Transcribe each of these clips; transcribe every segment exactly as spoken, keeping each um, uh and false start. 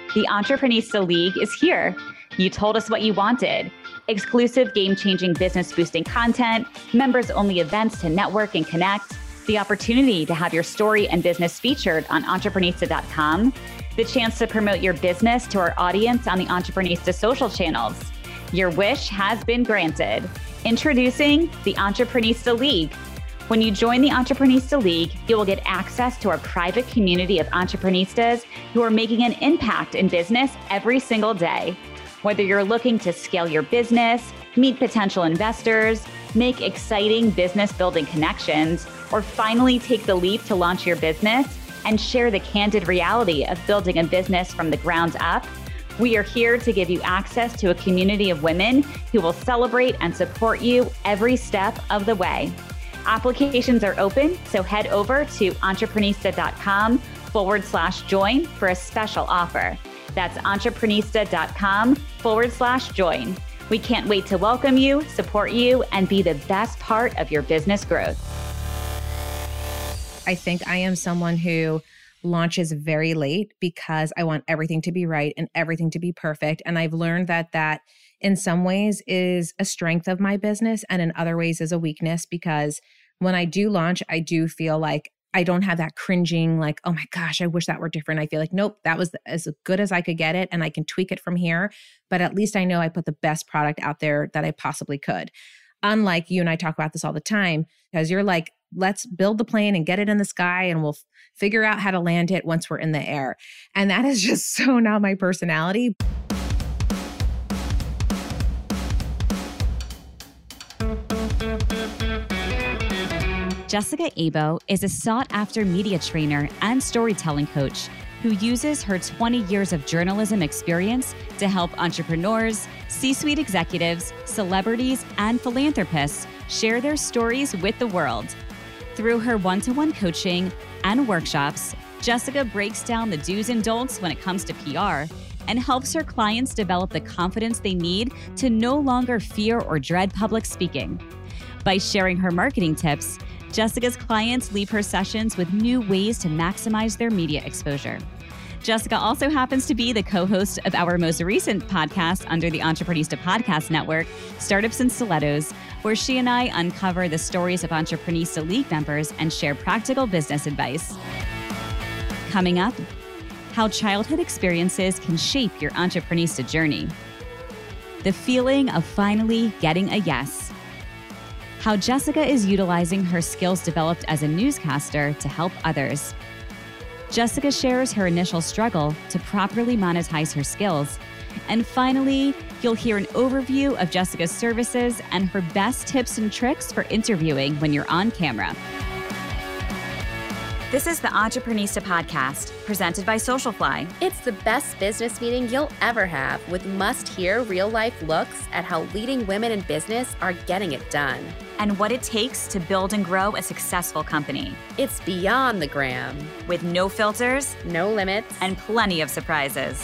The Entreprenista League is here. You told us what you wanted. Exclusive game-changing business-boosting content, members-only events to network and connect, the opportunity to have your story and business featured on Entreprenista dot com, the chance to promote your business to our audience on the Entreprenista social channels. Your wish has been granted. Introducing the Entreprenista League. When you join the Entreprenista League, you will get access to our private community of entreprenistas who are making an impact in business every single day. Whether you're looking to scale your business, meet potential investors, make exciting business building connections, or finally take the leap to launch your business and share the candid reality of building a business from the ground up, we are here to give you access to a community of women who will celebrate and support you every step of the way. Applications are open, so head over to Entreprenista dot com forward slash join for a special offer. That's Entreprenista dot com forward slash join. We can't wait to welcome you, support you, and be the best part of your business growth. I think I am someone who launches very late because I want everything to be right and everything to be perfect. And I've learned that that in some ways is a strength of my business and in other ways is a weakness, because when I do launch, I do feel like I don't have that cringing, like, oh my gosh, I wish that were different. I feel like, nope, that was as good as I could get it and I can tweak it from here. But at least I know I put the best product out there that I possibly could. Unlike you and I talk about this all the time, because you're like, let's build the plane and get it in the sky and we'll f- figure out how to land it once we're in the air. And that is just so not my personality. Jessica Abo is a sought-after media trainer and storytelling coach who uses her twenty years of journalism experience to help entrepreneurs, C-suite executives, celebrities, and philanthropists share their stories with the world. Through her one-to-one coaching and workshops, Jessica breaks down the do's and don'ts when it comes to P R and helps her clients develop the confidence they need to no longer fear or dread public speaking. By sharing her marketing tips, Jessica's clients leave her sessions with new ways to maximize their media exposure. Jessica also happens to be the co-host of our most recent podcast under the Entreprenista Podcast Network, Startups and Stilettos, where she and I uncover the stories of Entreprenista League members and share practical business advice. Coming up, how childhood experiences can shape your Entreprenista journey. The feeling of finally getting a yes. How Jessica is utilizing her skills developed as a newscaster to help others. Jessica shares her initial struggle to properly monetize her skills. And finally, you'll hear an overview of Jessica's services and her best tips and tricks for interviewing when you're on camera. This is the Entreprenista Podcast, presented by Socialfly. It's the best business meeting you'll ever have, with must-hear real-life looks at how leading women in business are getting it done. And what it takes to build and grow a successful company. It's beyond the gram. With no filters, no limits, and plenty of surprises.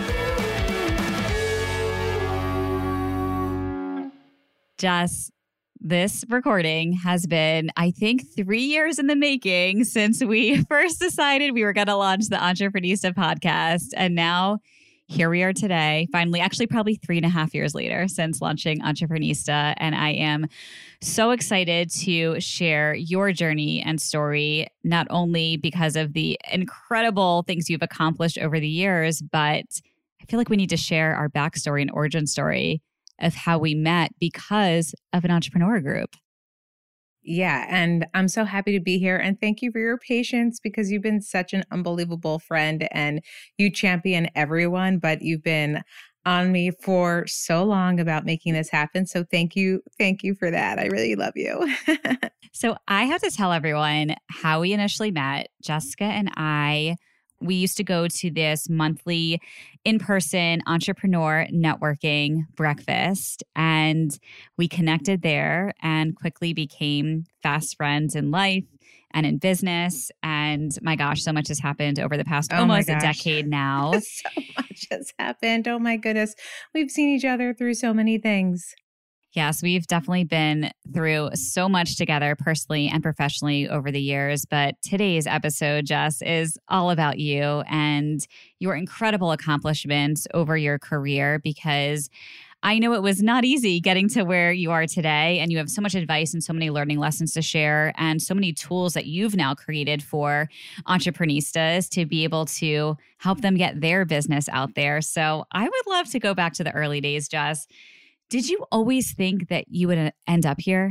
Jess, this recording has been, I think, three years in the making since we first decided we were going to launch the Entreprenista podcast. And now here we are today, finally, actually probably three and a half years later since launching Entreprenista. And I am so excited to share your journey and story, not only because of the incredible things you've accomplished over the years, but I feel like we need to share our backstory and origin story of how we met because of an entrepreneur group. Yeah, and I'm so happy to be here. And thank you for your patience, because you've been such an unbelievable friend and you champion everyone, but you've been on me for so long about making this happen. So thank you. Thank you for that. I really love you. So I have to tell everyone how we initially met. Jessica and I, we used to go to this monthly in-person entrepreneur networking breakfast, and we connected there and quickly became fast friends in life and in business. And my gosh, so much has happened over the past Oh almost my a gosh. decade now. So much has happened. Oh my goodness. We've seen each other through so many things. Yes, we've definitely been through so much together personally and professionally over the years. But today's episode, Jess, is all about you and your incredible accomplishments over your career, because I know it was not easy getting to where you are today, and you have so much advice and so many learning lessons to share and so many tools that you've now created for entrepreneuristas to be able to help them get their business out there. So I would love to go back to the early days, Jess. Did you always think that you would end up here?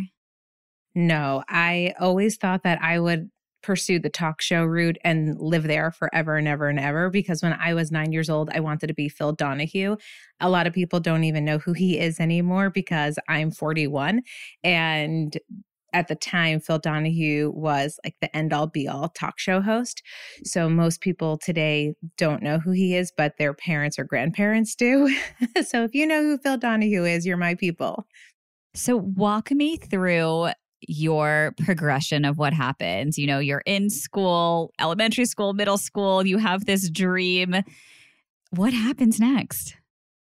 No, I always thought that I would pursue the talk show route and live there forever and ever and ever, because when I was nine years old, I wanted to be Phil Donahue. A lot of people don't even know who he is anymore because I'm forty-one. And at the time, Phil Donahue was like the end all be all talk show host. So most people today don't know who he is, but their parents or grandparents do. So if you know who Phil Donahue is, you're my people. So walk me through your progression of what happens. You know, you're in school, elementary school, middle school, you have this dream. What happens next?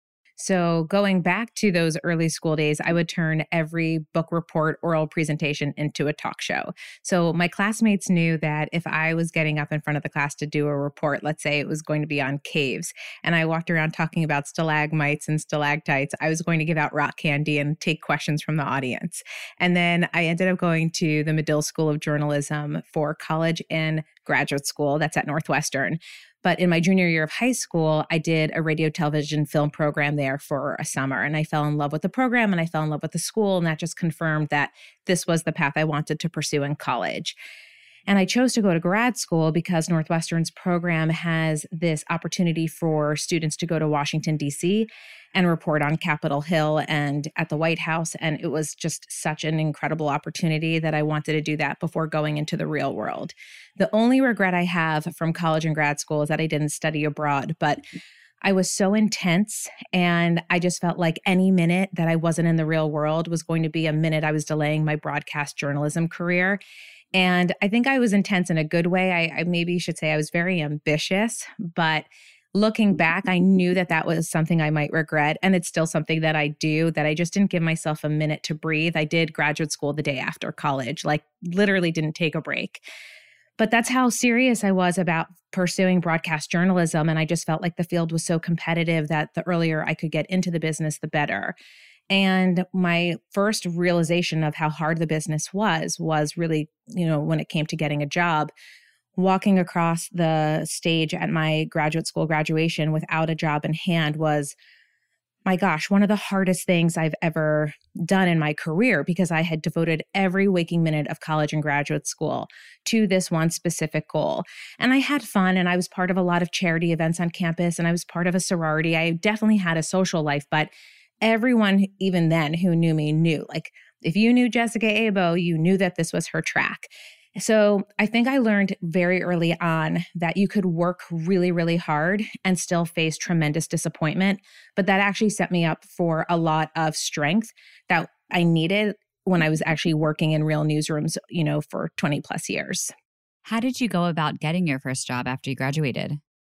So going back to those early school days, I would turn every book report, oral presentation into a talk show. So my classmates knew that if I was getting up in front of the class to do a report, let's say it was going to be on caves, and I walked around talking about stalagmites and stalactites, I was going to give out rock candy and take questions from the audience. And then I ended up going to the Medill School of Journalism for college and graduate school. That's at Northwestern. But in my junior year of high school, I did a radio, television, film program there for a summer. And I fell in love with the program and I fell in love with the school. And that just confirmed that this was the path I wanted to pursue in college. And I chose to go to grad school because Northwestern's program has this opportunity for students to go to Washington, D C and report on Capitol Hill and at the White House. And it was just such an incredible opportunity that I wanted to do that before going into the real world. The only regret I have from college and grad school is that I didn't study abroad, but I was so intense and I just felt like any minute that I wasn't in the real world was going to be a minute I was delaying my broadcast journalism career. And I think I was intense in a good way. I, I maybe should say I was very ambitious, but looking back, I knew that that was something I might regret. And it's still something that I do, that I just didn't give myself a minute to breathe. I did graduate school the day after college, like literally didn't take a break. But that's how serious I was about pursuing broadcast journalism. And I just felt like the field was so competitive that the earlier I could get into the business, the better. And my first realization of how hard the business was, was really, you know, when it came to getting a job, walking across the stage at my graduate school graduation without a job in hand was, my gosh, one of the hardest things I've ever done in my career, because I had devoted every waking minute of college and graduate school to this one specific goal. And I had fun and I was part of a lot of charity events on campus and I was part of a sorority. I definitely had a social life, but everyone, even then, who knew me knew, like, if you knew Jessica Abo, you knew that this was her track. So I think I learned very early on that you could work really, really hard and still face tremendous disappointment. But that actually set me up for a lot of strength that I needed when I was actually working in real newsrooms, you know, for twenty plus years. How did you go about getting your first job after you graduated?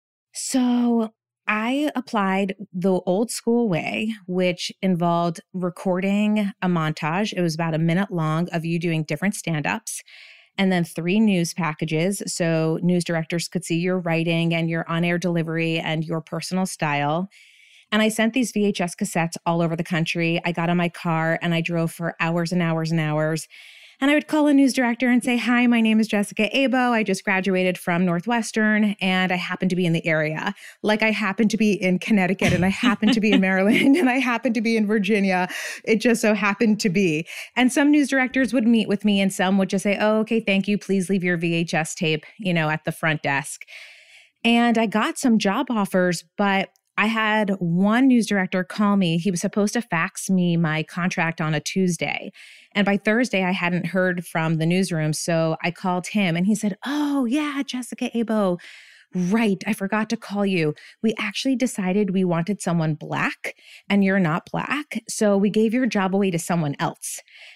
So I applied the old school way, which involved recording a montage. It was about a minute long of you doing different stand-ups. And then three news packages. So news directors could see your writing and your on-air delivery and your personal style. And I sent these V H S cassettes all over the country. I got in my car and I drove for hours and hours and hours. And I would call a news director and say, hi, my name is Jessica Abo. I just graduated from Northwestern and I happen to be in the area. Like I happen to be in Connecticut and I happen to be in Maryland and I happen to be in Virginia. It just so happened to be. And some news directors would meet with me and some would just say, oh, okay, thank you. Please leave your V H S tape, you know, at the front desk. And I got some job offers, but I had one news director call me. He was supposed to fax me my contract on a Tuesday. And by Thursday, I hadn't heard from the newsroom. So I called him and he said, oh, yeah, Jessica Abo. Right. I forgot to call you. We actually decided we wanted someone Black and you're not Black. So we gave your job away to someone else.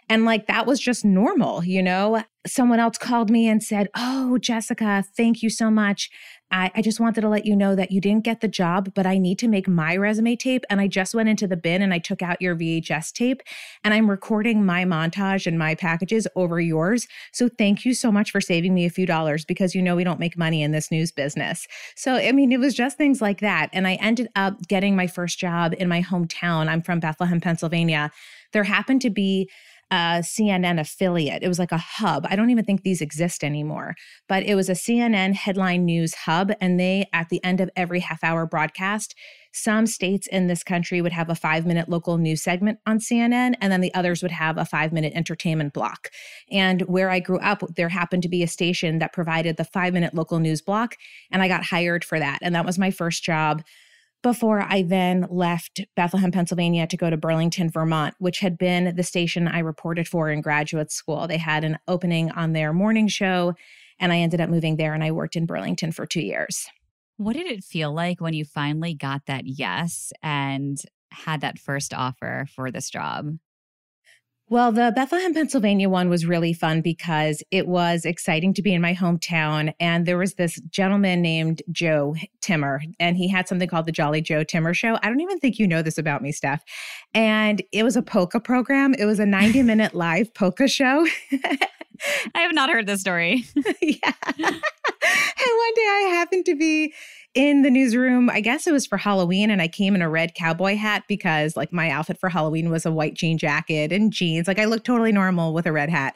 And like, that was just normal, you know? Someone else called me and said, "Oh, Jessica, thank you so much. I, I just wanted to let you know that you didn't get the job, but I need to make my resume tape. And I just went into the bin and I took out your V H S tape and I'm recording my montage and my packages over yours. So thank you so much for saving me a few dollars because you know we don't make money in this news business." So, I mean, it was just things like that. And I ended up getting my first job in my hometown. I'm from Bethlehem, Pennsylvania. There happened to be a C N N affiliate. It was like a hub. I don't even think these exist anymore, but it was a C N N headline news hub. And they, at the end of every half hour broadcast, some states in this country would have a five minute local news segment on C N N, and then the others would have a five minute entertainment block. And where I grew up, there happened to be a station that provided the five minute local news block, and I got hired for that. And that was my first job before I then left Bethlehem, Pennsylvania to go to Burlington, Vermont, which had been the station I reported for in graduate school. They had an opening on their morning show, and I ended up moving there, and I worked in Burlington for two years. What did it feel like when you finally got that yes and had that first offer for this job? Well, the Bethlehem, Pennsylvania one was really fun because it was exciting to be in my hometown. And there was this gentleman named Joe Timmer, and he had something called the Jolly Joe Timmer Show. I don't even think you know this about me, Steph. And it was a polka program. It was a ninety minute live polka show. I have not heard this story. Yeah. And one day I happened to be in the newsroom. I guess it was for Halloween, and I came in a red cowboy hat because like my outfit for Halloween was a white jean jacket and jeans. Like I looked totally normal with a red hat.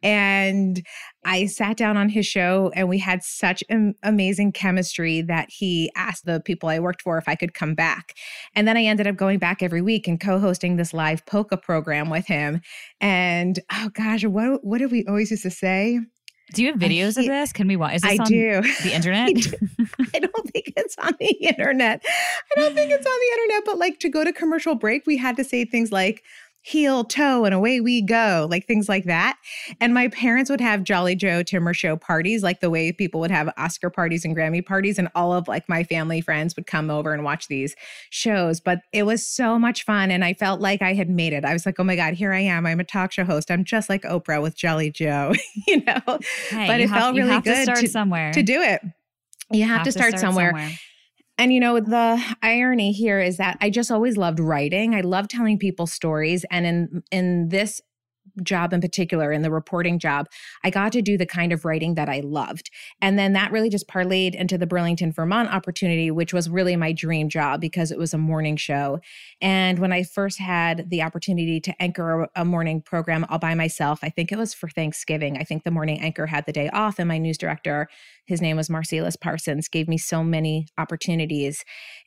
And I sat down on his show, and we had such am- amazing chemistry that he asked the people I worked for if I could come back. And then I ended up going back every week and co-hosting this live polka program with him. And oh gosh, what what did we always used to say? Do you have videos I, of this? Can we watch? Is this I on do. The internet? I, do. I don't think it's on the internet. I don't think it's on the internet, but like to go to commercial break, we had to say things like heel, toe, and away we go, like things like that. And my parents would have Jolly Joe Timmer Show parties, like the way people would have Oscar parties and Grammy parties, and all of like my family friends would come over and watch these shows. But it was so much fun, and I felt like I had made it. I was like, oh my God, here I am. I'm a talk show host. I'm just like Oprah with Jolly Joe, you know? Hey, but you it have, felt you really have good to, start to, somewhere. to do it. You have, have to, start to start somewhere. somewhere. And, you know, the irony here is that I just always loved writing. I love telling people stories. And in in this job in particular, in the reporting job, I got to do the kind of writing that I loved. And then that really just parlayed into the Burlington, Vermont opportunity, which was really my dream job because it was a morning show. And when I first had the opportunity to anchor a, a morning program all by myself, I think it was for Thanksgiving. I think the morning anchor had the day off, and my news director, his name was Marcellus Parsons, gave me so many opportunities.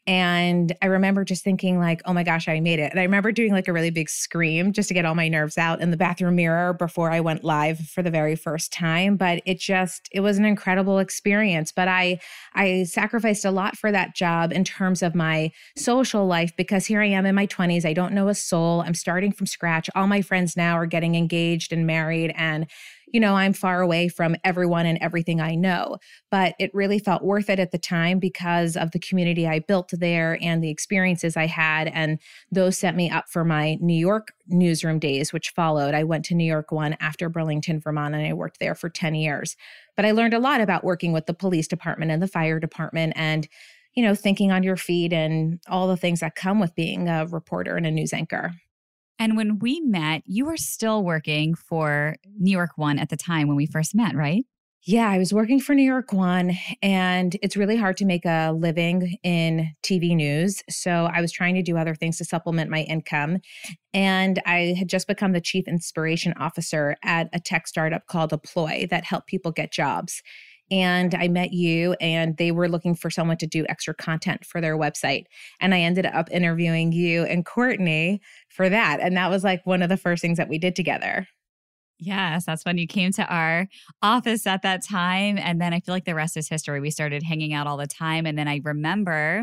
And I remember just thinking like, oh my gosh, I made it. And I remember doing like a really big scream just to get all my nerves out in the bathroom mirror before I went live for the very first time. But it just, it was an incredible experience. But I, I sacrificed a lot for that job in terms of my social life, because here I am in my twenties. I don't know a soul. I'm starting from scratch. All my friends now are getting engaged and married, and you know, I'm far away from everyone and everything I know, but it really felt worth it at the time because of the community I built there and the experiences I had. And those set me up for my New York newsroom days, which followed. I went to New York one after Burlington, Vermont, and I worked there for ten years. But I learned a lot about working with the police department and the fire department and, you know, thinking on your feet and all the things that come with being a reporter and a news anchor. And when we met, you were still working for New York One at the time when we first met, right? Yeah, I was working for New York One, and it's really hard to make a living in T V news. So I was trying to do other things to supplement my income. And I had just become the chief inspiration officer at a tech startup called Deploy that helped people get jobs. And I met you, and they were looking for someone to do extra content for their website. And I ended up interviewing you and Courtney for that. And that was like one of the first things that we did together. Yes, that's when you came to our office at that time. And then I feel like the rest is history. We started hanging out all the time. And then I remember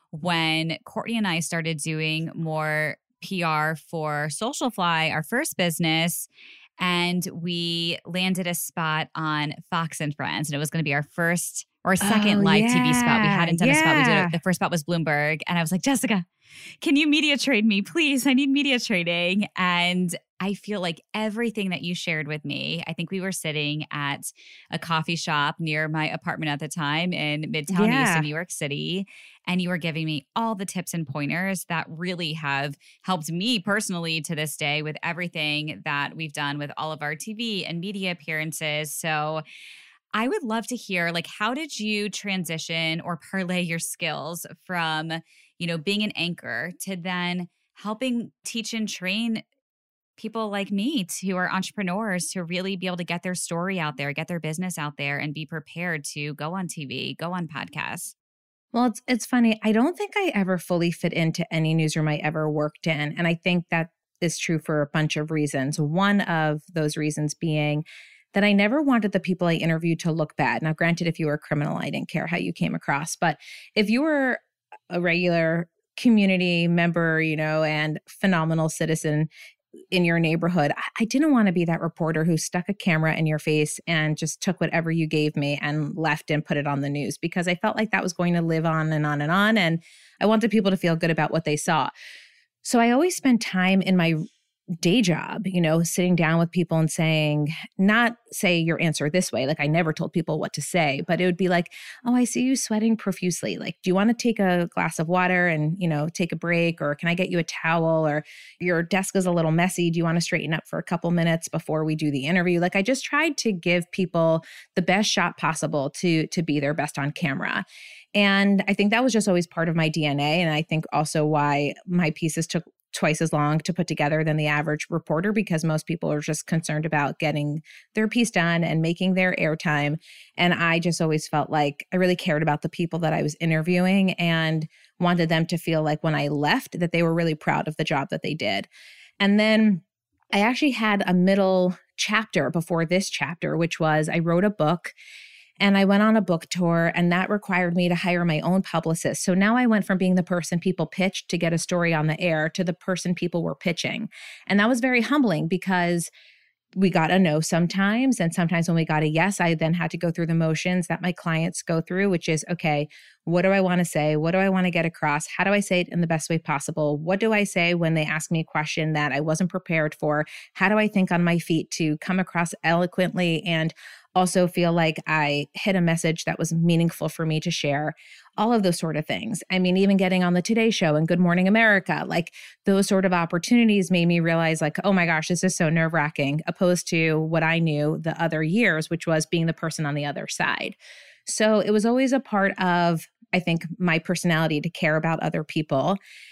when Courtney and I started doing more P R for Socialfly, our first business, and we landed a spot on Fox and Friends. And it was going to be our first or second oh, live yeah. T V spot. We hadn't done yeah. a spot. We did a, the first spot was Bloomberg. And I was like, Jessica, can you media trade me, please? I need media trading. And I feel like everything that you shared with me, I think we were sitting at a coffee shop near my apartment at the time in Midtown East in Yeah. New York City. And you were giving me all the tips and pointers that really have helped me personally to this day with everything that we've done with all of our T V and media appearances. So I would love to hear, like, how did you transition or parlay your skills from, you know, being an anchor to then helping teach and train people like me who are entrepreneurs to really be able to get their story out there, get their business out there, and be prepared to go on T V, go on podcasts? Well, it's it's funny. I don't think I ever fully fit into any newsroom I ever worked in. And I think that is true for a bunch of reasons. One of those reasons being that I never wanted the people I interviewed to look bad. Now, granted, if you were a criminal, I didn't care how you came across. But if you were a regular community member, you know, and phenomenal citizen in your neighborhood, I, I didn't want to be that reporter who stuck a camera in your face and just took whatever you gave me and left and put it on the news, because I felt like that was going to live on and on and on. And I wanted people to feel good about what they saw. So I always spent time in my day job, you know, sitting down with people and saying, not say your answer this way. Like I never told people what to say, but it would be like, oh, I see you sweating profusely. Like, do you want to take a glass of water and, you know, take a break? Or can I get you a towel? Or your desk is a little messy. Do you want to straighten up for a couple minutes before we do the interview? Like I just tried to give people the best shot possible to, to be their best on camera. And I think that was just always part of my D N A. And I think also why my pieces took twice as long to put together than the average reporter, because most people are just concerned about getting their piece done and making their airtime. And I just always felt like I really cared about the people that I was interviewing and wanted them to feel like when I left that they were really proud of the job that they did. And then I actually had a middle chapter before this chapter, which was I wrote a book. And I went on a book tour, and that required me to hire my own publicist. So now I went from being the person people pitched to get a story on the air to the person people were pitching. And that was very humbling because we got a no sometimes. And sometimes when we got a yes, I then had to go through the motions that my clients go through, which is, okay, what do I want to say? What do I want to get across? How do I say it in the best way possible? What do I say when they ask me a question that I wasn't prepared for? How do I think on my feet to come across eloquently and also feel like I hit a message that was meaningful for me to share? All of those sort of things. I mean, even getting on the Today Show and Good Morning America, like those sort of opportunities made me realize like, oh my gosh, this is so nerve wracking, opposed to what I knew the other years, which was being the person on the other side. So it was always a part of, I think, my personality to care about other people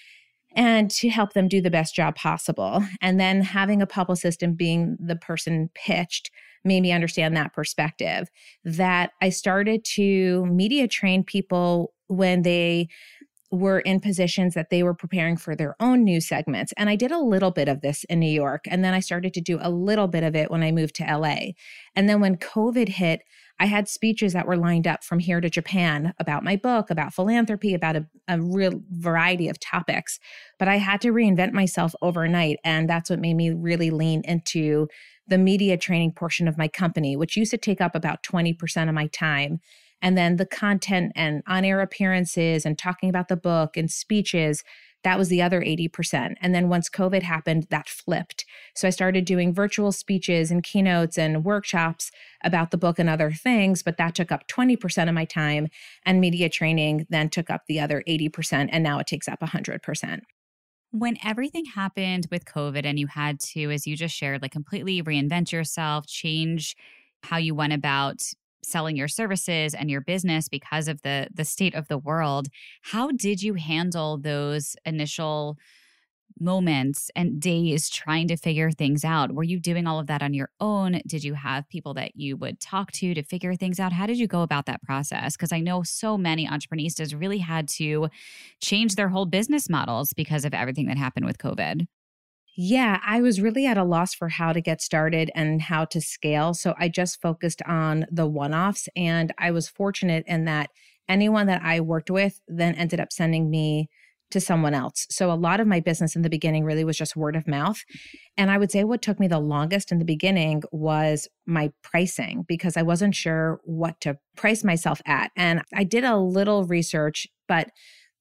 and to help them do the best job possible. And then having a publicist and being the person pitched made me understand that perspective, that I started to media train people when they were in positions that they were preparing for their own news segments. And I did a little bit of this in New York. And then I started to do a little bit of it when I moved to L A. And then when COVID hit, I had speeches that were lined up from here to Japan about my book, about philanthropy, about a, a real variety of topics. But I had to reinvent myself overnight. And that's what made me really lean into the media training portion of my company, which used to take up about twenty percent of my time. And then the content and on-air appearances and talking about the book and speeches, that was the other eighty percent. And then once COVID happened, that flipped. So I started doing virtual speeches and keynotes and workshops about the book and other things, but that took up twenty percent of my time. And media training then took up the other eighty percent. And now it takes up one hundred percent. When everything happened with COVID and you had to, as you just shared, like completely reinvent yourself, change how you went about selling your services and your business because of the the state of the world, how did you handle those initial moments and days trying to figure things out? Were you doing all of that on your own? Did you have people that you would talk to to figure things out? How did you go about that process? Because I know so many entrepreneurs really had to change their whole business models because of everything that happened with COVID. Yeah, I was really at a loss for how to get started and how to scale. So I just focused on the one-offs. And I was fortunate in that anyone that I worked with then ended up sending me to someone else. So a lot of my business in the beginning really was just word of mouth. And I would say what took me the longest in the beginning was my pricing, because I wasn't sure what to price myself at. And I did a little research, but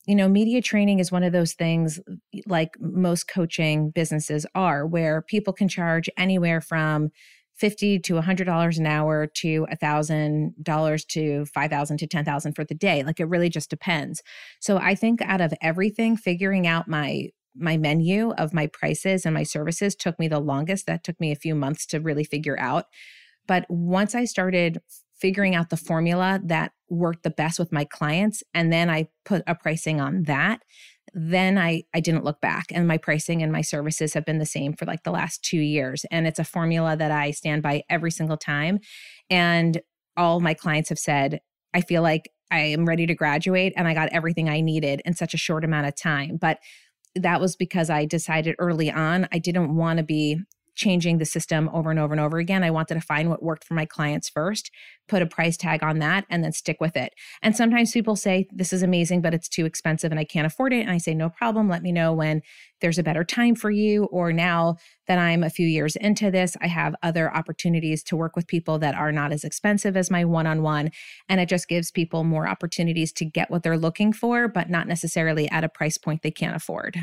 you know, media training is one of those things like most coaching businesses are, where people can charge anywhere from fifty to one hundred dollars an hour to one thousand dollars to five thousand dollars to ten thousand dollars for the day. Like it really just depends. So I think out of everything, figuring out my my menu of my prices and my services took me the longest. That took me a few months to really figure out. But once I started figuring out the formula that worked the best with my clients, and then I put a pricing on that, then I, I didn't look back. And my pricing and my services have been the same for like the last two years. And it's a formula that I stand by every single time. And all my clients have said, I feel like I am ready to graduate and I got everything I needed in such a short amount of time. But that was because I decided early on, I didn't want to be changing the system over and over and over again. I wanted to find what worked for my clients first, put a price tag on that, and then stick with it. And sometimes people say, this is amazing, but it's too expensive and I can't afford it. And I say, no problem. Let me know when there's a better time for you. Or now that I'm a few years into this, I have other opportunities to work with people that are not as expensive as my one-on-one. And it just gives people more opportunities to get what they're looking for, but not necessarily at a price point they can't afford.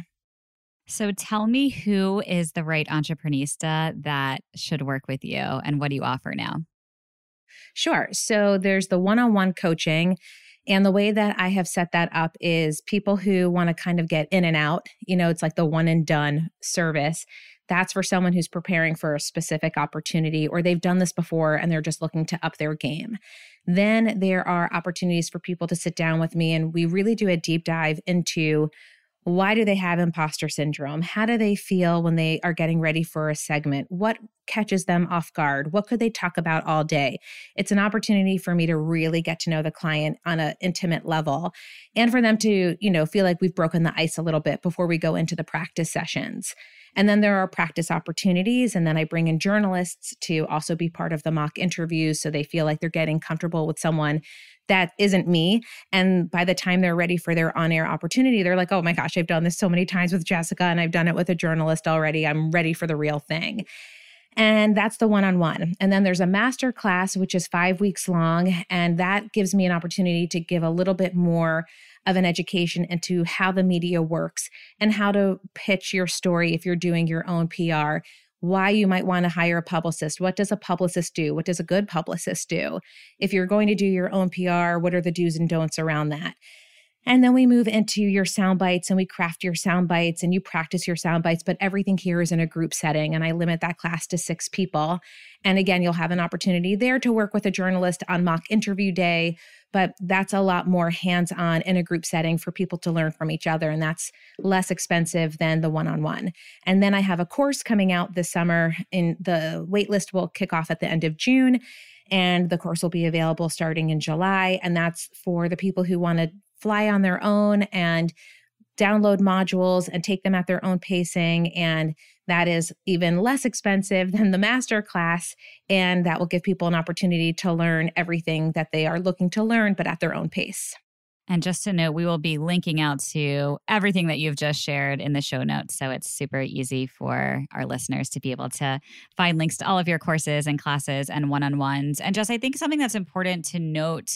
So tell me, who is the right entrepreneurista that should work with you, and what do you offer now? Sure. So there's the one-on-one coaching. And the way that I have set that up is people who want to kind of get in and out. You know, it's like the one and done service. That's for someone who's preparing for a specific opportunity, or they've done this before and they're just looking to up their game. Then there are opportunities for people to sit down with me, and we really do a deep dive into why do they have imposter syndrome? How do they feel when they are getting ready for a segment? What catches them off guard? What could they talk about all day? It's an opportunity for me to really get to know the client on an intimate level, and for them to, you know, feel like we've broken the ice a little bit before we go into the practice sessions. And then there are practice opportunities. And then I bring in journalists to also be part of the mock interviews, so they feel like they're getting comfortable with someone that isn't me. And by the time they're ready for their on-air opportunity, they're like, oh my gosh, I've done this so many times with Jessica, and I've done it with a journalist already. I'm ready for the real thing. And that's the one-on-one. And then there's a master class, which is five weeks long. And that gives me an opportunity to give a little bit more of an education into how the media works and how to pitch your story if you're doing your own P R, why you might want to hire a publicist. What does a publicist do? What does a good publicist do? If you're going to do your own P R, what are the do's and don'ts around that? And then we move into your sound bites, and we craft your sound bites, and you practice your sound bites, but everything here is in a group setting. And I limit that class to six people. And again, you'll have an opportunity there to work with a journalist on mock interview day, but that's a lot more hands-on in a group setting for people to learn from each other. And that's less expensive than the one-on-one. And then I have a course coming out this summer, and the waitlist will kick off at the end of June. And the course will be available starting in July. And that's for the people who want to fly on their own and download modules and take them at their own pacing. And that is even less expensive than the master class. And that will give people an opportunity to learn everything that they are looking to learn, but at their own pace. And just to note, we will be linking out to everything that you've just shared in the show notes. So it's super easy for our listeners to be able to find links to all of your courses and classes and one-on-ones. And just, I think something that's important to note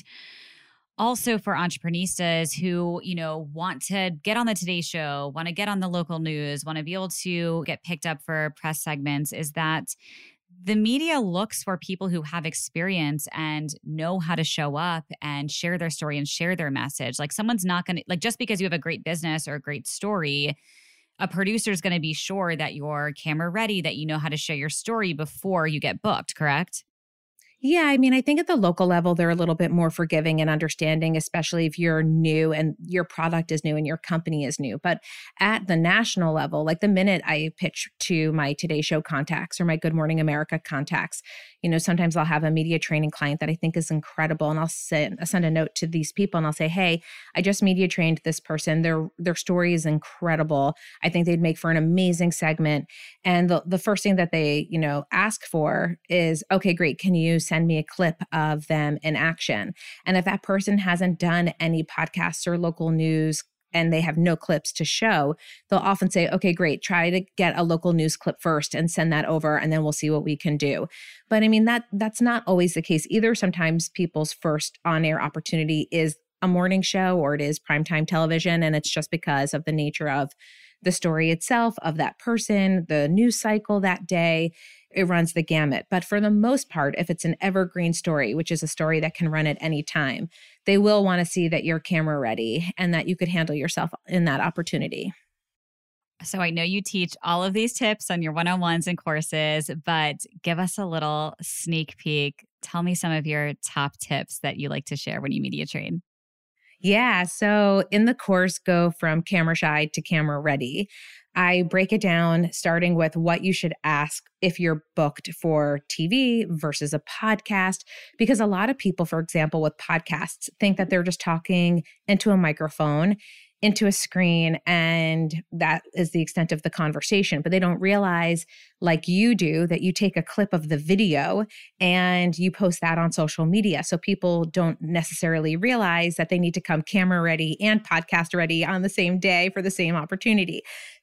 also for entrepreneuristas who, you know, want to get on the Today Show, want to get on the local news, want to be able to get picked up for press segments, is that the media looks for people who have experience and know how to show up and share their story and share their message. Like someone's not going to, like just because you have a great business or a great story, a producer is going to be sure that you're camera ready, that you know how to share your story before you get booked, correct? Yeah, I mean, I think at the local level, they're a little bit more forgiving and understanding, especially if you're new and your product is new and your company is new. But at the national level, like the minute I pitch to my Today Show contacts or my Good Morning America contacts, you know, sometimes I'll have a media training client that I think is incredible. And I'll send, I'll send a note to these people and I'll say, hey, I just media trained this person. Their their story is incredible. I think they'd make for an amazing segment. And the, the first thing that they, you know, ask for is, okay, great. Can you send me a clip of them in action? And if that person hasn't done any podcasts or local news and they have no clips to show, they'll often say, okay, great, try to get a local news clip first and send that over, and then we'll see what we can do. But I mean, that that's not always the case either. Sometimes people's first on-air opportunity is a morning show or it is primetime television. And it's just because of the nature of the story itself, of that person, the news cycle that day. It runs the gamut. But for the most part, if it's an evergreen story, which is a story that can run at any time, they will want to see that you're camera ready and that you could handle yourself in that opportunity. So I know you teach all of these tips on your one-on-ones and courses, but give us a little sneak peek. Tell me some of your top tips that you like to share when you media train. Yeah. So in the course, Go From Camera Shy to Camera Ready, I break it down starting with what you should ask if you're booked for T V versus a podcast. Because a lot of people, for example, with podcasts, think that they're just talking into a microphone, into a screen, and that is the extent of the conversation. But they don't realize, like you do, that you take a clip of the video and you post that on social media. So people don't necessarily realize that they need to come camera ready and podcast ready on the same day for the same opportunity.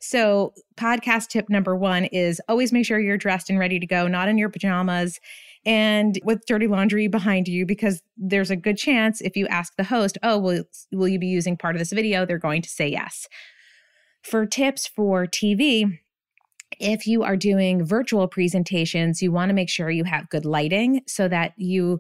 So podcast tip number one is always make sure you're dressed and ready to go, not in your pajamas and with dirty laundry behind you, because there's a good chance if you ask the host, oh, will, will you be using part of this video? They're going to say yes. For tips for T V, if you are doing virtual presentations, you want to make sure you have good lighting so that you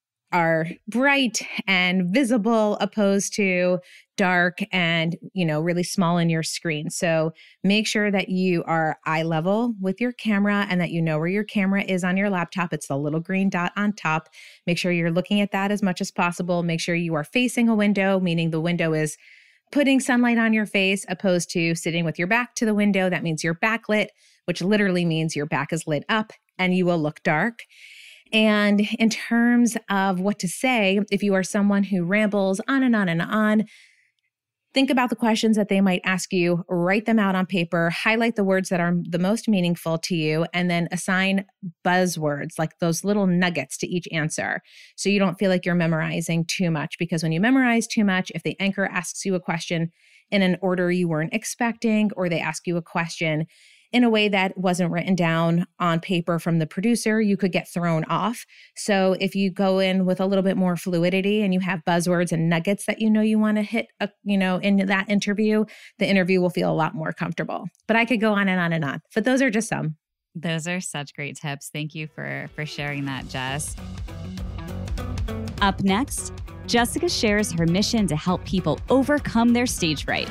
are bright and visible opposed to dark and, you know, really small in your screen. So make sure that you are eye level with your camera and that you know where your camera is on your laptop. It's the little green dot on top. Make sure you're looking at that as much as possible. Make sure you are facing a window, meaning the window is putting sunlight on your face opposed to sitting with your back to the window. That means you're backlit, which literally means your back is lit up and you will look dark. And in terms of what to say, if you are someone who rambles on and on and on, think about the questions that they might ask you, write them out on paper, highlight the words that are the most meaningful to you, and then assign buzzwords, like those little nuggets to each answer. So you don't feel like you're memorizing too much, because when you memorize too much, if the anchor asks you a question in an order you weren't expecting, or they ask you a question in a way that wasn't written down on paper from the producer, you could get thrown off. So if you go in with a little bit more fluidity and you have buzzwords and nuggets that you know you want to hit, a, you know, in that interview, the interview will feel a lot more comfortable. But I could go on and on and on. But those are just some. Those are such great tips. Thank you for, for sharing that, Jess. Up next, Jessica shares her mission to help people overcome their stage fright.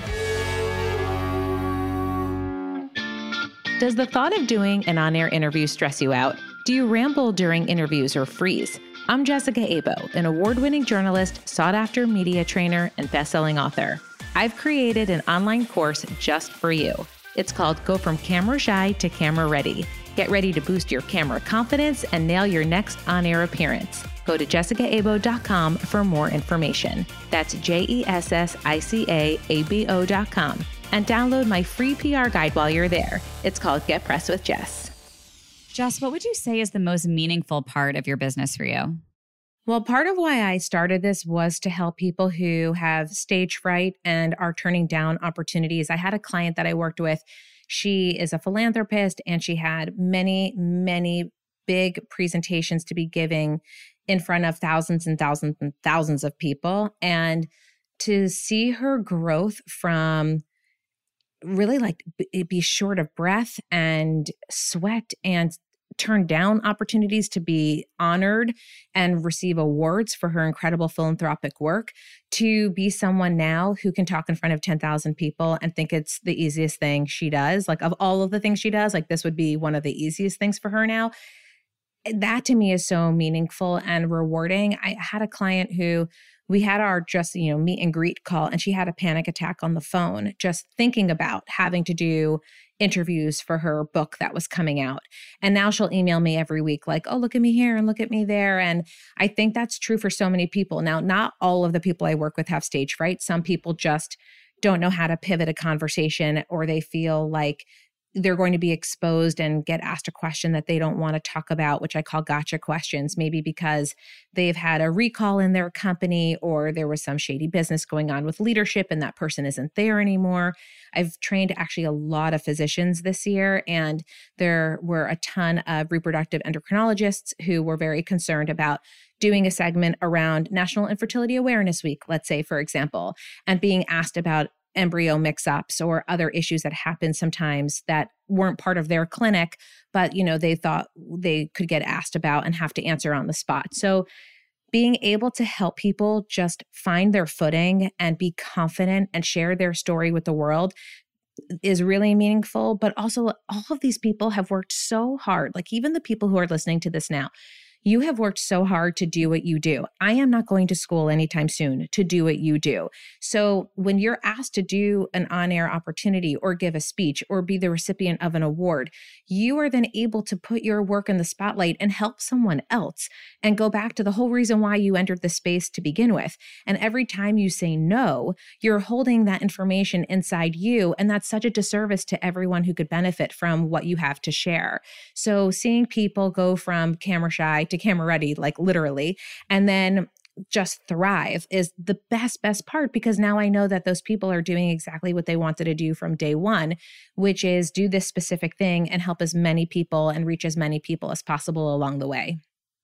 Does the thought of doing an on-air interview stress you out? Do you ramble during interviews or freeze? I'm Jessica Abo, an award-winning journalist, sought-after media trainer, and best-selling author. I've created an online course just for you. It's called Go From Camera Shy to Camera Ready. Get ready to boost your camera confidence and nail your next on-air appearance. Go to jessica abo dot com for more information. That's J E S S I C A A B O dot com. And download my free P R guide while you're there. It's called Get Pressed with Jess. Jess, what would you say is the most meaningful part of your business for you? Well, part of why I started this was to help people who have stage fright and are turning down opportunities. I had a client that I worked with. She is a philanthropist and she had many, many big presentations to be giving in front of thousands and thousands and thousands of people. And to see her growth from really like be short of breath and sweat and turn down opportunities to be honored and receive awards for her incredible philanthropic work, to be someone now who can talk in front of ten thousand people and think it's the easiest thing she does. Like, of all of the things she does, like this would be one of the easiest things for her now. That to me is so meaningful and rewarding. I had a client who we had our just, you know, meet and greet call, and she had a panic attack on the phone, just thinking about having to do interviews for her book that was coming out. And now she'll email me every week like, oh, look at me here and look at me there. And I think that's true for so many people. Now, not all of the people I work with have stage fright. Some people just don't know how to pivot a conversation, or they feel like they're going to be exposed and get asked a question that they don't want to talk about, which I call gotcha questions, maybe because they've had a recall in their company or there was some shady business going on with leadership and that person isn't there anymore. I've trained actually a lot of physicians this year, and there were a ton of reproductive endocrinologists who were very concerned about doing a segment around National Infertility Awareness Week, let's say, for example, and being asked about embryo mix-ups or other issues that happen sometimes that weren't part of their clinic, but you know, they thought they could get asked about and have to answer on the spot. So being able to help people just find their footing and be confident and share their story with the world is really meaningful. But also, all of these people have worked so hard. Like, even the people who are listening to this now, you have worked so hard to do what you do. I am not going to school anytime soon to do what you do. So when you're asked to do an on-air opportunity or give a speech or be the recipient of an award, you are then able to put your work in the spotlight and help someone else and go back to the whole reason why you entered the space to begin with. And every time you say no, you're holding that information inside you. And that's such a disservice to everyone who could benefit from what you have to share. So seeing people go from camera shy to camera ready, like literally, and then just thrive is the best, best part, because now I know that those people are doing exactly what they wanted to do from day one, which is do this specific thing and help as many people and reach as many people as possible along the way.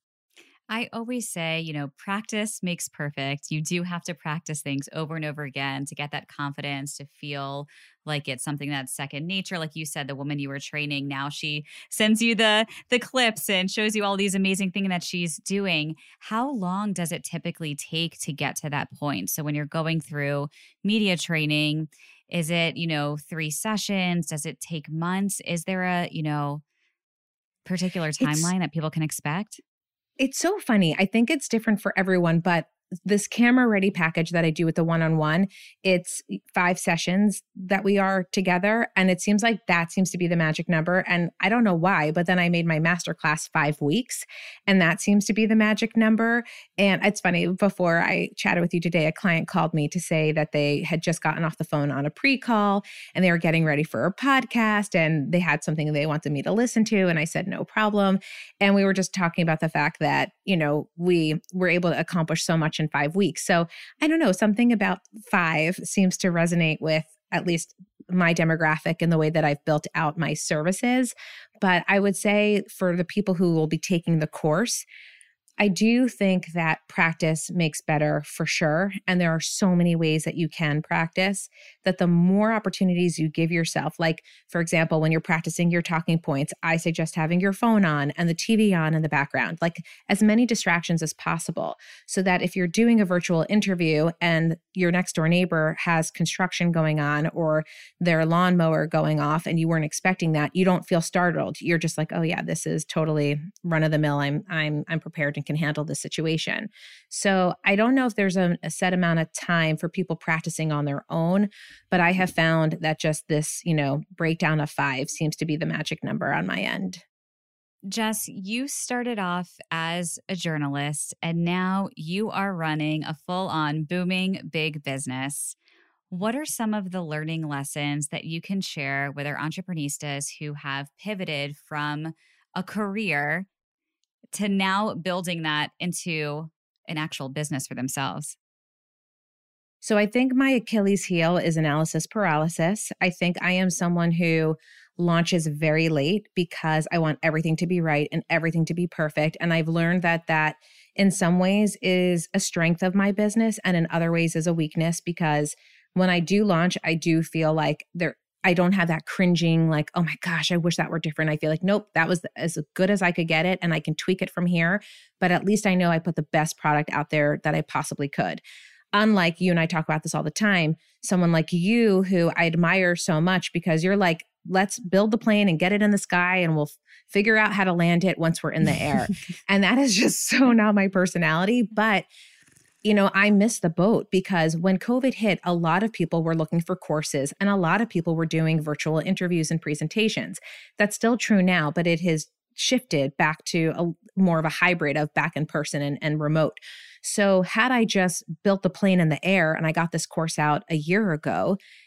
I always say, you know, practice makes perfect. You do have to practice things over and over again to get that confidence, to feel like it's something that's second nature. Like you said, the woman you were training, now she sends you the the clips and shows you all these amazing things that she's doing. How long does it typically take to get to that point? So when you're going through media training, is it, you know, three sessions? Does it take months? Is there a, you know, particular timeline it's- that people can expect? It's so funny. I think it's different for everyone, but this camera ready package that I do with the one-on-one, it's five sessions that we are together. And it seems like that seems to be the magic number. And I don't know why, but then I made my masterclass five weeks and that seems to be the magic number. And it's funny, before I chatted with you today, a client called me to say that they had just gotten off the phone on a pre-call and they were getting ready for a podcast and they had something they wanted me to listen to. And I said, no problem. And we were just talking about the fact that, you know, we were able to accomplish so much in five weeks. So I don't know, something about five seems to resonate with at least my demographic and the way that I've built out my services. But I would say for the people who will be taking the course, I do think that practice makes better for sure. And there are so many ways that you can practice, that the more opportunities you give yourself, like, for example, when you're practicing your talking points, I suggest having your phone on and the T V on in the background, like as many distractions as possible, so that if you're doing a virtual interview and your next door neighbor has construction going on or their lawnmower going off and you weren't expecting that, you don't feel startled. You're just like, oh yeah, this is totally run of the mill. I'm, I'm, I'm prepared and can handle the situation. So I don't know if there's a, a set amount of time for people practicing on their own, but I have found that just this, you know, breakdown of five seems to be the magic number on my end. Jess, you started off as a journalist and now you are running a full-on booming big business. What are some of the learning lessons that you can share with our entrepreneuristas who have pivoted from a career to now building that into an actual business for themselves? So I think my Achilles heel is analysis paralysis. I think I am someone who launches very late because I want everything to be right and everything to be perfect. And I've learned that that in some ways is a strength of my business and in other ways is a weakness, because when I do launch, I do feel like there I don't have that cringing, like, oh my gosh, I wish that were different. I feel like, nope, that was as good as I could get it and I can tweak it from here. But at least I know I put the best product out there that I possibly could. Unlike you and I talk about this all the time, someone like you who I admire so much because you're like, let's build the plane and get it in the sky and we'll f- figure out how to land it once we're in the air. And that is just so not my personality. But you know, I missed the boat because when COVID hit, a lot of people were looking for courses and a lot of people were doing virtual interviews and presentations. That's still true now, but it has shifted back to a more of a hybrid of back in person and, and remote. So had I just built the plane in the air and I got this course out a year ago,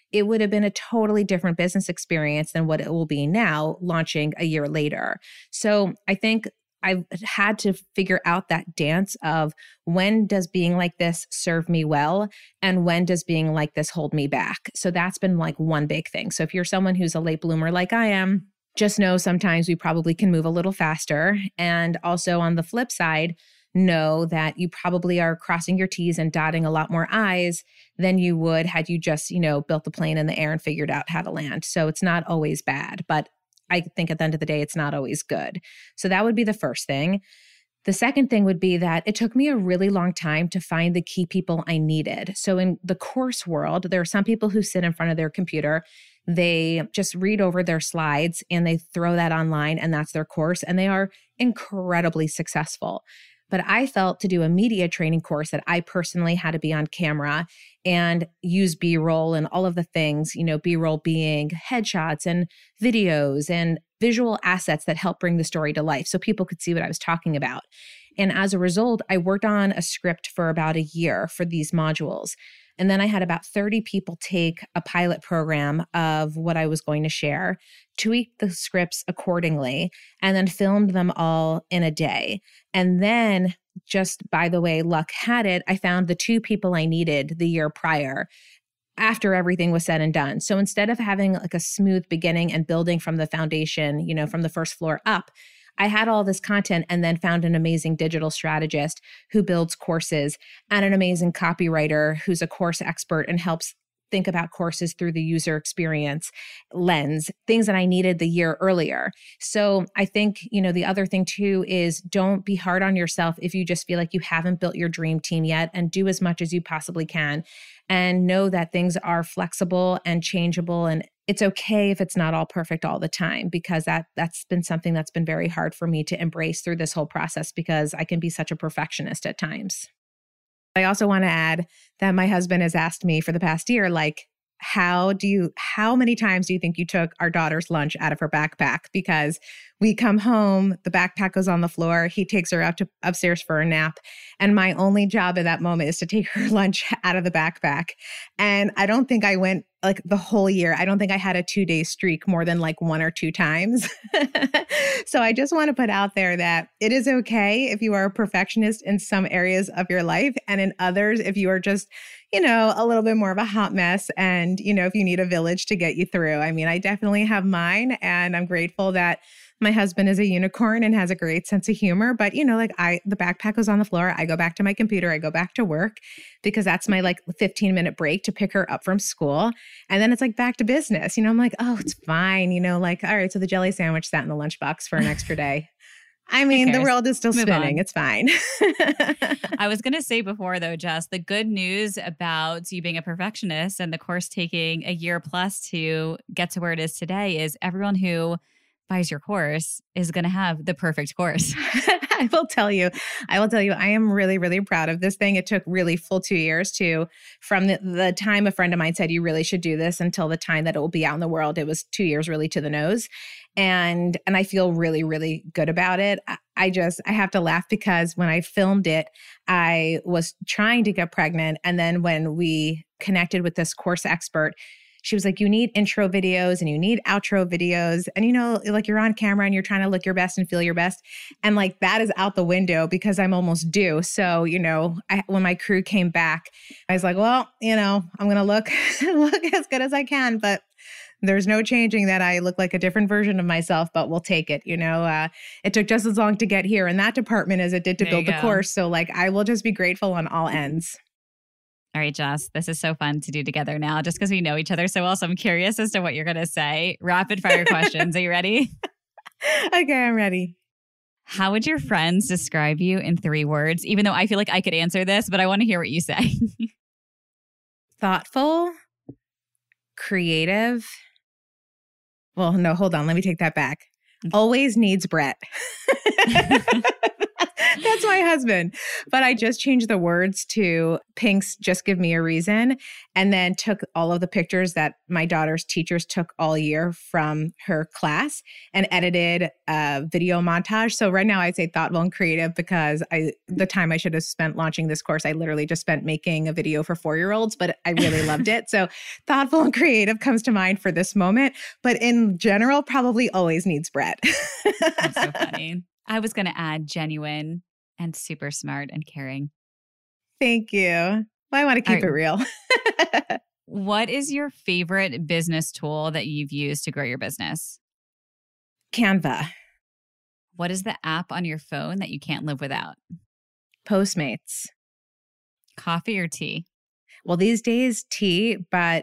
it would have been a totally different business experience than what it will be now, launching a year later. So I think I've had to figure out that dance of when does being like this serve me well and when does being like this hold me back. So that's been like one big thing. So if you're someone who's a late bloomer like I am, just know sometimes we probably can move a little faster. And also on the flip side, know that you probably are crossing your T's and dotting a lot more I's than you would had you just, you know, built the plane in the air and figured out how to land. So it's not always bad, but I think at the end of the day, it's not always good. So that would be the first thing. The second thing would be that it took me a really long time to find the key people I needed. So in the course world, there are some people who sit in front of their computer, they just read over their slides and they throw that online and that's their course, and they are incredibly successful. But I felt to do a media training course that I personally had to be on camera and use B-roll and all of the things, you know, B-roll being headshots and videos and visual assets that help bring the story to life so people could see what I was talking about. And as a result, I worked on a script for about a year for these modules. And then I had about thirty people take a pilot program of what I was going to share, tweaked the scripts accordingly, and then filmed them all in a day. And then, just by the way, luck had it, I found the two people I needed the year prior after everything was said and done. So instead of having like a smooth beginning and building from the foundation, you know, from the first floor up, I had all this content and then found an amazing digital strategist who builds courses and an amazing copywriter who's a course expert and helps think about courses through the user experience lens, things that I needed the year earlier. So I think, you know, the other thing too is don't be hard on yourself if you just feel like you haven't built your dream team yet, and do as much as you possibly can. And know that things are flexible and changeable, and it's okay if it's not all perfect all the time, because that that's been something that's been very hard for me to embrace through this whole process, because I can be such a perfectionist at times. I also want to add that my husband has asked me for the past year, like, how do you, how many times do you think you took our daughter's lunch out of her backpack? Because we come home, the backpack goes on the floor, he takes her up to upstairs for a nap. And my only job at that moment is to take her lunch out of the backpack. And I don't think I went like the whole year. I don't think I had a two day streak more than like one or two times. So I just want to put out there that it is okay if you are a perfectionist in some areas of your life, and in others, if you are just, you know, a little bit more of a hot mess, and, you know, if you need a village to get you through. I mean, I definitely have mine, and I'm grateful that my husband is a unicorn and has a great sense of humor. But, you know, like I, the backpack goes on the floor. I go back to my computer. I go back to work, because that's my like fifteen minute break to pick her up from school. And then it's like back to business. You know, I'm like, oh, it's fine. You know, like, all right, so the jelly sandwich sat in the lunchbox for an extra day. I mean, the world is still Move spinning. On. It's fine. I was going to say before, though, Jess, the good news about you being a perfectionist and the course taking a year plus to get to where it is today is everyone who buys your course is going to have the perfect course. I will tell you, I will tell you, I am really, really proud of this thing. It took really full two years to, from the, the time a friend of mine said, you really should do this, until the time that it will be out in the world. It was two years really to the nose. And, and I feel really, really good about it. I, I just, I have to laugh because when I filmed it, I was trying to get pregnant. And then when we connected with this course expert, she was like, you need intro videos and you need outro videos. And, you know, like you're on camera and you're trying to look your best and feel your best. And like that is out the window because I'm almost due. So, you know, I, when my crew came back, I was like, well, you know, I'm going to look, look as good as I can. But there's no changing that I look like a different version of myself, but we'll take it. You know, uh, it took just as long to get here in that department as it did to there build the course. So like, I will just be grateful on all ends. All right, Jess, this is so fun to do together now just because we know each other so well. So I'm curious as to what you're going to say. Rapid fire questions. Are you ready? Okay, I'm ready. How would your friends describe you in three words? Even though I feel like I could answer this, but I want to hear what you say. Thoughtful, creative. Well, no, hold on. Let me take that back. Always needs Brett. That's my husband. But I just changed the words to Pink's Just Give Me a Reason, and then took all of the pictures that my daughter's teachers took all year from her class and edited a video montage. So right now I'd say thoughtful and creative, because I the time I should have spent launching this course, I literally just spent making a video for four-year-olds, but I really loved it. So thoughtful and creative comes to mind for this moment. But in general, probably always needs Brett. That's so funny. I was going to add genuine and super smart and caring. Thank you. Well, I want to keep All it real. What is your favorite business tool that you've used to grow your business? Canva. What is the app on your phone that you can't live without? Postmates. Coffee or tea? Well, these days, tea, but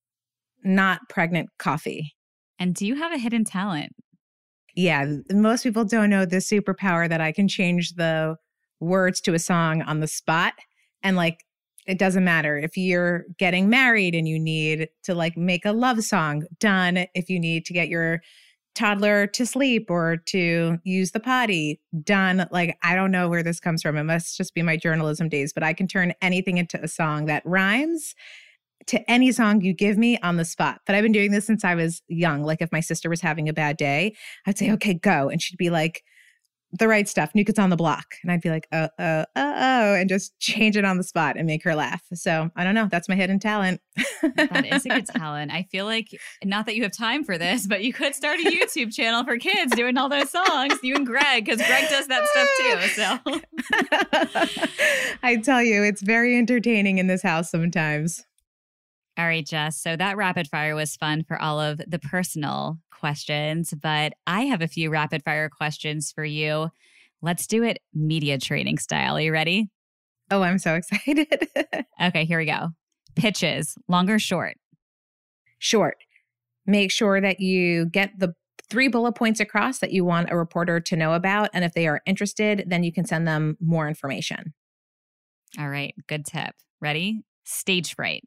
not pregnant coffee. And do you have a hidden talent? Yeah, most people don't know the superpower that I can change the words to a song on the spot. And like, it doesn't matter if you're getting married and you need to like make a love song, done. If you need to get your toddler to sleep or to use the potty, done. Like, I don't know where this comes from. It must just be my journalism days, but I can turn anything into a song that rhymes to any song you give me on the spot. But I've been doing this since I was young. Like if my sister was having a bad day, I'd say, okay, go. And she'd be like, the right stuff, New Kids on the Block. And I'd be like, oh, oh, oh, oh, and just change it on the spot and make her laugh. So I don't know. That's my hidden talent. That is a good talent. I feel like, not that you have time for this, but you could start a YouTube channel for kids doing all those songs, you and Greg, because Greg does that stuff too. So I tell you, it's very entertaining in this house sometimes. All right, Jess. So that rapid fire was fun for all of the personal questions, but I have a few rapid fire questions for you. Let's do it media training style. Are you ready? Oh, I'm so excited. Okay, here we go. Pitches, long or short? Short. Make sure that you get the three bullet points across that you want a reporter to know about. And if they are interested, then you can send them more information. All right, good tip. Ready? Stage fright.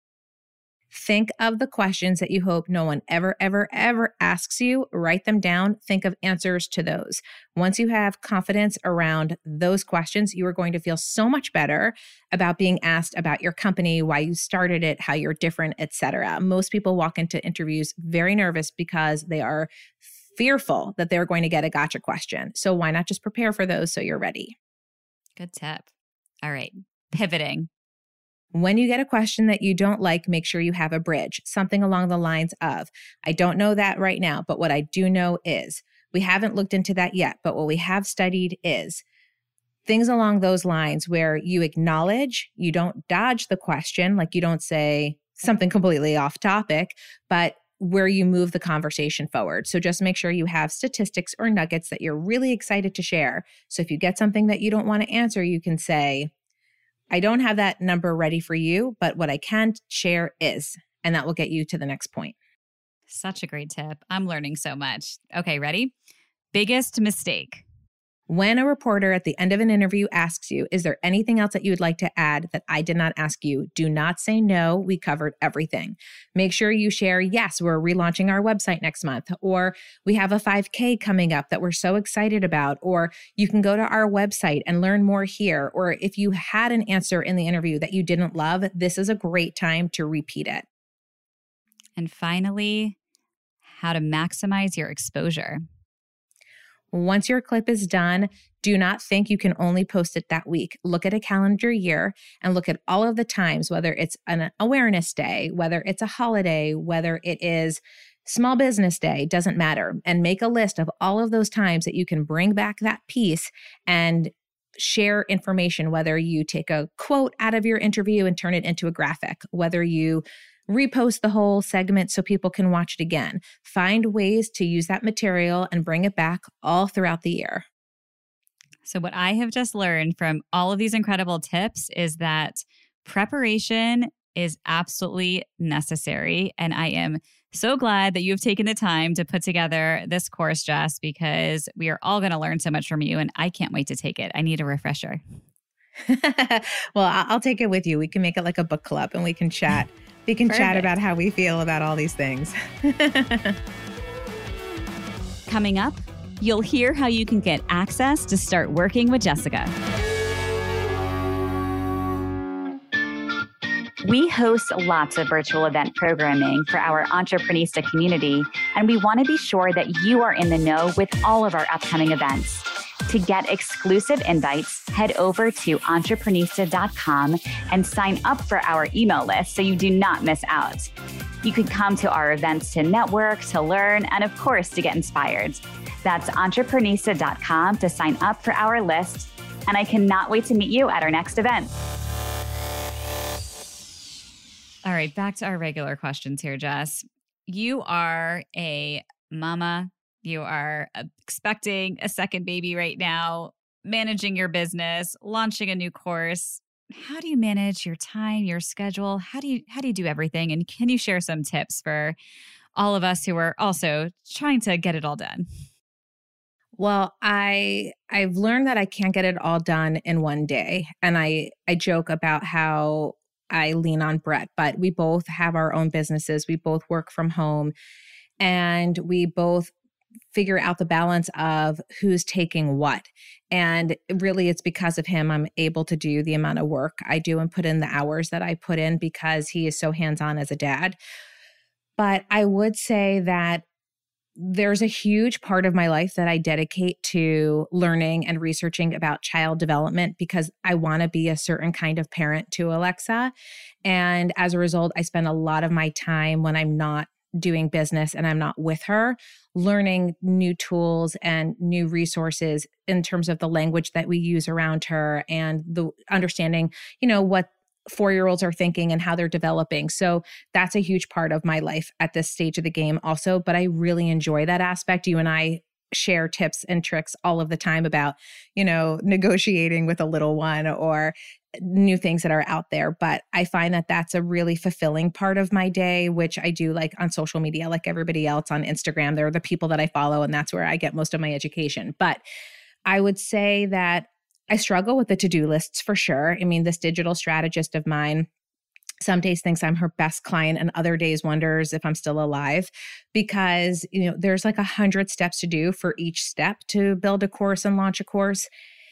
Think of the questions that you hope no one ever, ever, ever asks you. Write them down. Think of answers to those. Once you have confidence around those questions, you are going to feel so much better about being asked about your company, why you started it, how you're different, et cetera. Most people walk into interviews very nervous because they are fearful that they're going to get a gotcha question. So why not just prepare for those so you're ready? Good tip. All right. Pivoting. When you get a question that you don't like, make sure you have a bridge, something along the lines of, I don't know that right now, but what I do know is, we haven't looked into that yet, but what we have studied is, things along those lines where you acknowledge, you don't dodge the question, like you don't say something completely off topic, but where you move the conversation forward. So just make sure you have statistics or nuggets that you're really excited to share. So if you get something that you don't want to answer, you can say, I don't have that number ready for you, but what I can share is, and that will get you to the next point. Such a great tip. I'm learning so much. Okay, ready? Biggest mistake. When a reporter at the end of an interview asks you, is there anything else that you would like to add that I did not ask you? Do not say no. We covered everything. Make sure you share, yes, we're relaunching our website next month, or we have a five K coming up that we're so excited about, or you can go to our website and learn more here. Or if you had an answer in the interview that you didn't love, this is a great time to repeat it. And finally, how to maximize your exposure. Once your clip is done, do not think you can only post it that week. Look at a calendar year and look at all of the times, whether it's an awareness day, whether it's a holiday, whether it is small business day, doesn't matter. And make a list of all of those times that you can bring back that piece and share information, whether you take a quote out of your interview and turn it into a graphic, whether you repost the whole segment so people can watch it again. Find ways to use that material and bring it back all throughout the year. So what I have just learned from all of these incredible tips is that preparation is absolutely necessary. And I am so glad that you've taken the time to put together this course, Jess, because we are all going to learn so much from you. And I can't wait to take it. I need a refresher. Well, I'll take it with you. We can make it like a book club and we can chat. We can Perfect. Chat about how we feel about all these things. Coming up, You'll hear how you can get access to start working with Jessica. We host lots of virtual event programming for our Entreprenista community, and we want to be sure that you are in the know with all of our upcoming events. To get exclusive invites, head over to entreprenista dot com and sign up for our email list so you do not miss out. You can come to our events to network, to learn, and of course, to get inspired. That's entreprenista dot com to sign up for our list, and I cannot wait to meet you at our next event. All right, back to our regular questions here, Jess. You are a mama. You are expecting a second baby right now, managing your business, launching a new course. How do you manage your time, your schedule? How do you how do you do everything? And can you share some tips for all of us who are also trying to get it all done? Well, I I've learned that I can't get it all done in one day. And I I joke about how I lean on Brett, but we both have our own businesses. We both work from home, and we both figure out the balance of who's taking what. And really, it's because of him I'm able to do the amount of work I do and put in the hours that I put in because he is so hands-on as a dad. But I would say that there's a huge part of my life that I dedicate to learning and researching about child development because I want to be a certain kind of parent to Alexa. And as a result, I spend a lot of my time when I'm not doing business and I'm not with her, learning new tools and new resources in terms of the language that we use around her and the understanding, you know, what four-year-olds are thinking and how they're developing. So that's a huge part of my life at this stage of the game also, but I really enjoy that aspect. You and I share tips and tricks all of the time about, you know, negotiating with a little one or new things that are out there. But I find that that's a really fulfilling part of my day, which I do like on social media, like everybody else on Instagram. They're the people that I follow, and that's where I get most of my education. But I would say that I struggle with the to-do lists for sure. I mean, this digital strategist of mine some days thinks I'm her best client and other days wonders if I'm still alive because, you know, there's like a hundred steps to do for each step to build a course and launch a course.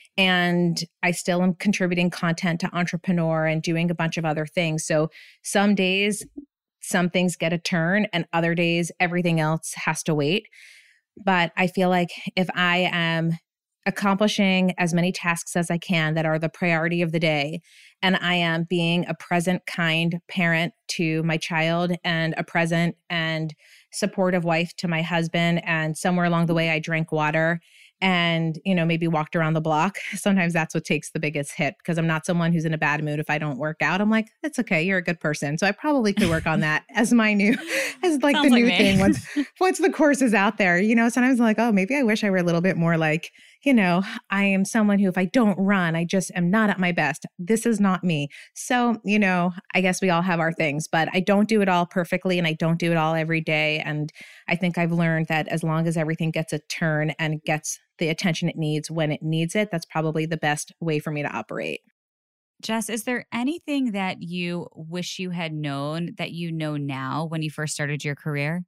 And I still am contributing content to Entrepreneur and doing a bunch of other things. So some days, some things get a turn and other days, everything else has to wait. But I feel like if I am accomplishing as many tasks as I can that are the priority of the day, and I am being a present, kind parent to my child and a present and supportive wife to my husband, and somewhere along the way I drank water and, you know, maybe walked around the block. Sometimes that's what takes the biggest hit because I'm not someone who's in a bad mood if I don't work out. I'm like, it's okay, you're a good person. So I probably could work on that as my new, as like Sounds the new like thing once, once the course is out there. You know, sometimes I'm like, oh, maybe I wish I were a little bit more like, you know, I am someone who if I don't run, I just am not at my best. This is not me. So, you know, I guess we all have our things, but I don't do it all perfectly and I don't do it all every day. And I think I've learned that as long as everything gets a turn and gets the attention it needs when it needs it, that's probably the best way for me to operate. Jess, is there anything that you wish you had known that you know now when you first started your career?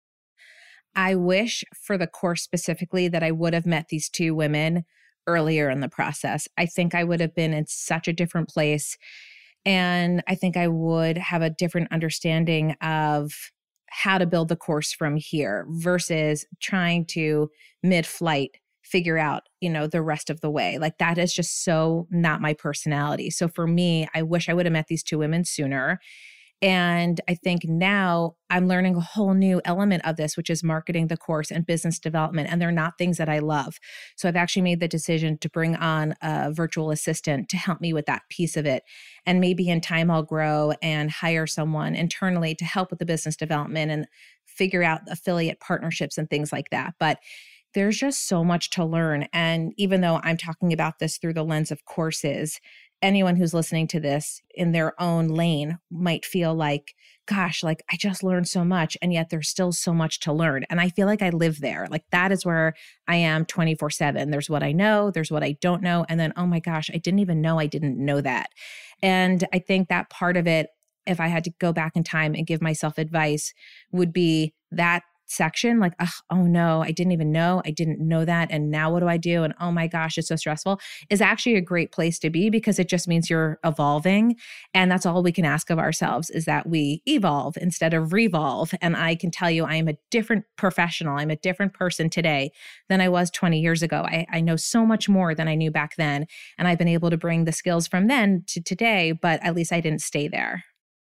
I wish for the course specifically that I would have met these two women earlier in the process. I think I would have been in such a different place. And I think I would have a different understanding of how to build the course from here versus trying to mid-flight figure out, you know, the rest of the way. Like that is just so not my personality. So for me, I wish I would have met these two women sooner. And I think now I'm learning a whole new element of this, which is marketing the course and business development. And they're not things that I love. So I've actually made the decision to bring on a virtual assistant to help me with that piece of it. And maybe in time I'll grow and hire someone internally to help with the business development and figure out affiliate partnerships and things like that. But there's just so much to learn. And even though I'm talking about this through the lens of courses, anyone who's listening to this in their own lane might feel like, gosh, like I just learned so much and yet there's still so much to learn. And I feel like I live there. Like that is where I am twenty-four seven. There's what I know, there's what I don't know. And then, oh my gosh, I didn't even know I didn't know that. And I think that part of it, if I had to go back in time and give myself advice, would be that section, like, oh, oh no, I didn't even know, I didn't know that. And now what do I do? And oh my gosh, it's so stressful, is actually a great place to be, because it just means you're evolving. And that's all we can ask of ourselves, is that we evolve instead of revolve. And I can tell you, I am a different professional. I'm a different person today than I was twenty years ago. I, I know so much more than I knew back then. And I've been able to bring the skills from then to today, but at least I didn't stay there.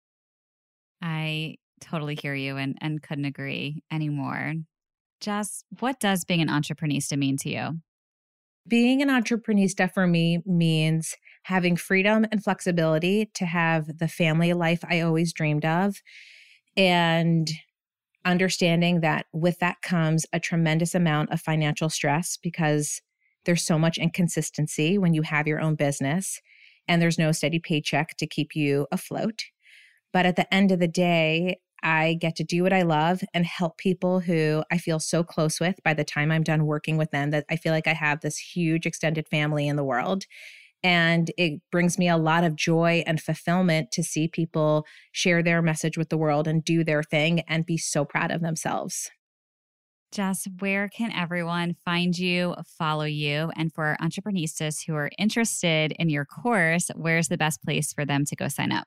I totally hear you and, and couldn't agree anymore. Jess, what does being an entrepreneurista mean to you? Being an entrepreneurista for me means having freedom and flexibility to have the family life I always dreamed of, and understanding that with that comes a tremendous amount of financial stress, because there's so much inconsistency when you have your own business and there's no steady paycheck to keep you afloat. But at the end of the day, I get to do what I love and help people who I feel so close with by the time I'm done working with them, that I feel like I have this huge extended family in the world. And it brings me a lot of joy and fulfillment to see people share their message with the world and do their thing and be so proud of themselves. Jess, where can everyone find you, follow you? And for entrepreneuristas who are interested in your course, where's the best place for them to go sign up?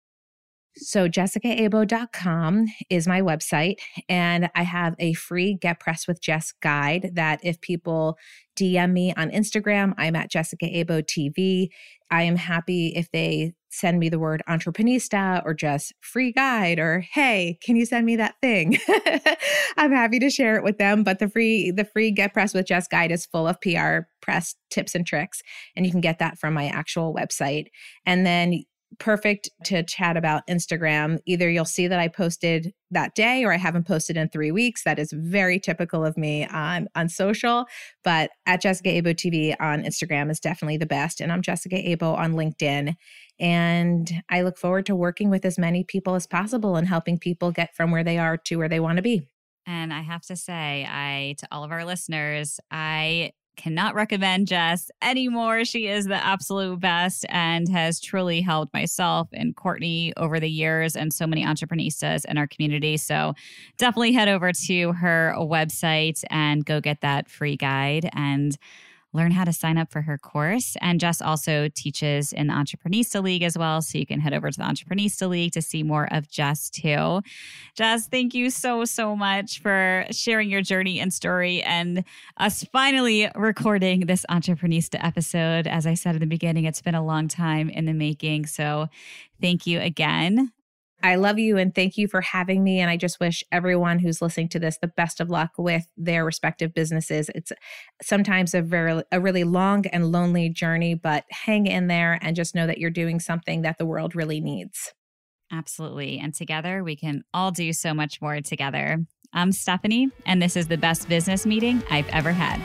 So jessica abo dot com is my website, and I have a free Get Pressed with Jess guide that if people D M me on Instagram, I'm at Jessica Abo T V. I am happy if they send me the word entrepreneurista or just free guide or, hey, can you send me that thing? I'm happy to share it with them. But the free the free Get Pressed with Jess guide is full of P R press tips and tricks, and you can get that from my actual website. And then perfect to chat about Instagram. Either you'll see that I posted that day or I haven't posted in three weeks. That is very typical of me on, on social, but at Jessica Abo T V on Instagram is definitely the best. And I'm Jessica Abo on LinkedIn. And I look forward to working with as many people as possible and helping people get from where they are to where they want to be. And I have to say, I, to all of our listeners, I cannot recommend Jess anymore. She is the absolute best and has truly helped myself and Courtney over the years and so many entrepreneuristas in our community. So definitely head over to her website and go get that free guide and learn how to sign up for her course. And Jess also teaches in the Entrepreneurista League as well. So you can head over to the Entrepreneurista League to see more of Jess too. Jess, thank you so, so much for sharing your journey and story and us finally recording this Entrepreneurista episode. As I said in the beginning, it's been a long time in the making. So thank you again. I love you and thank you for having me. And I just wish everyone who's listening to this the best of luck with their respective businesses. It's sometimes a very, a really long and lonely journey, but hang in there and just know that you're doing something that the world really needs. Absolutely. And together we can all do so much more together. I'm Stephanie, and this is the best business meeting I've ever had.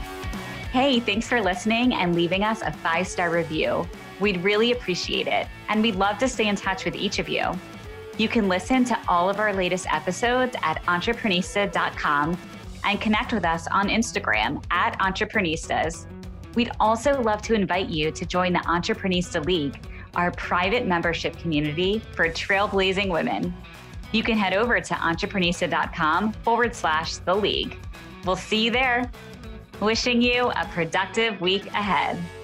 Hey, thanks for listening and leaving us a five-star review. We'd really appreciate it. And we'd love to stay in touch with each of you. You can listen to all of our latest episodes at entrepreneurista dot com and connect with us on Instagram at Entrepreneuristas. We'd also love to invite you to join the Entrepreneurista League, our private membership community for trailblazing women. You can head over to entrepreneurista dot com forward slash the league. We'll see you there. Wishing you a productive week ahead.